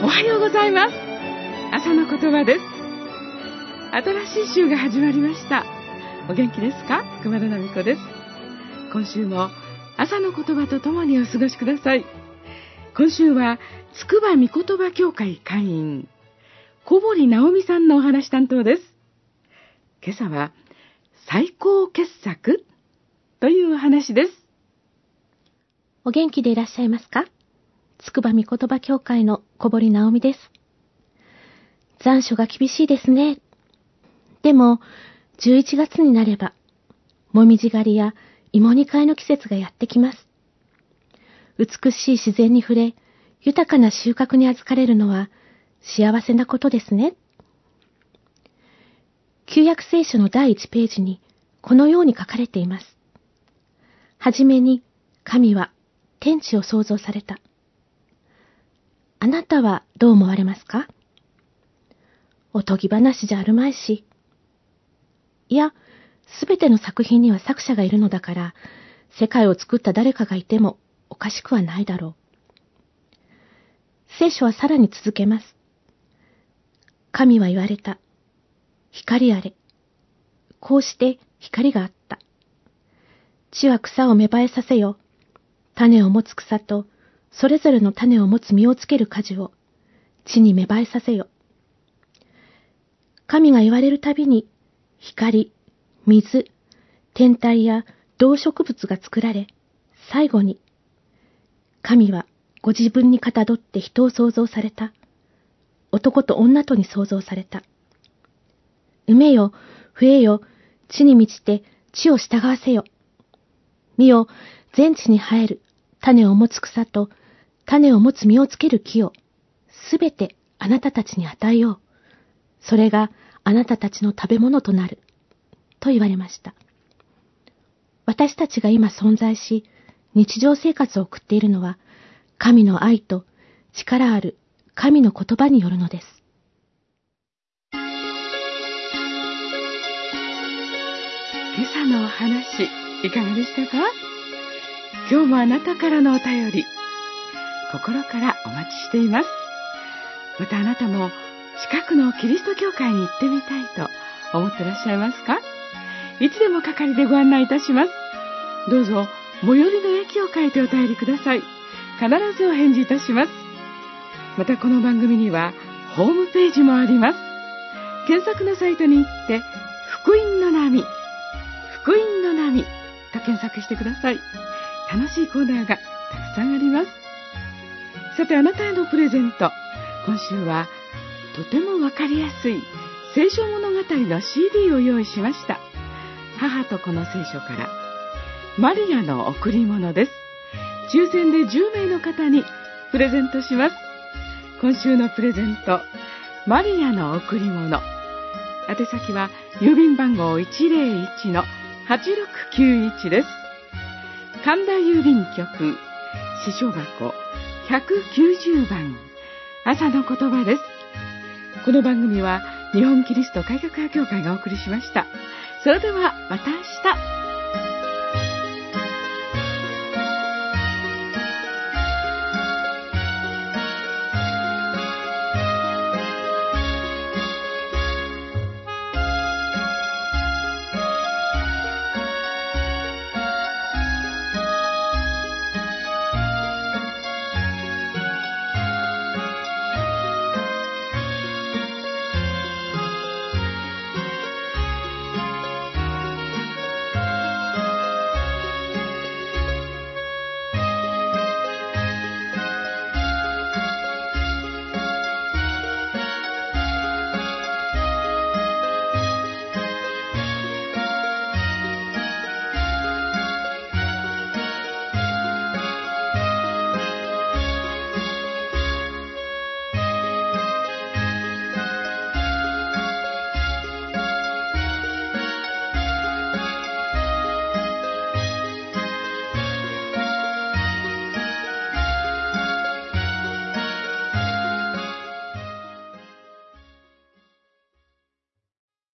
はようございます。朝の言葉です。新しい週が始まりました。お元気ですか？熊田奈美子です。今週も朝の言葉とともにお過ごしください。今週はつくば御言葉協会会員小堀直美さんのお話担当です。今朝は最高傑作というお話です。 お元気でいらっしゃいますか？つくば御言葉協会の小堀直美です。残暑が厳しいですね。でも、11月になれば、もみじ狩りや芋煮会の季節がやってきます。美しい自然に触れ、豊かな収穫に預かれるのは幸せなことですね。旧約聖書の第1ページにこのように書かれています。はじめに神は天地を創造された。あなたはどう思われますか？おとぎ話じゃあるまいし。いや、すべての作品には作者がいるのだから、世界を作った誰かがいてもおかしくはないだろう。聖書はさらに続けます。神は言われた。光あれ。こうして光があった。地は草を芽生えさせよ。種を持つ草と、それぞれの種を持つ実をつける果樹を地に芽生えさせよ。神が言われるたびに光、水、天体や動植物が作られ、最後に神はご自分にかたどって人を創造された。男と女とに創造された。埋めよ、増えよ、地に満ちて地を従わせよ。見よ、全地に生える種を持つ草と種を持つ実をつける木をすべてあなたたちに与えよう。それがあなたたちの食べ物となる。と言われました。私たちが今存在し、日常生活を送っているのは、神の愛と力ある神の言葉によるのです。 今朝のお話、いかがでしたか？今日もあなたからのお便り、心からお待ちしています。またあなたも近くのキリスト教会に行ってみたいと思ってらっしゃいますか？いつでも係でご案内いたします。どうぞ最寄りの駅を書いてお便りください。必ずお返事いたします。またこの番組にはホームページもあります。検索のサイトに行って福音の波、福音の波と検索してください。楽しいコーナーがたくさんあります。さてあなたへのプレゼント、今週はとてもわかりやすい聖書物語の CD を用意しました。母と子の聖書からマリアの贈り物です。抽選で10名の方にプレゼントします。今週のプレゼント、マリアの贈り物。宛先は郵便番号 101-8691 です。神田郵便局支所箱190番、朝の言葉です。この番組は日本キリスト改革派協会がお送りしました。それではまた明日。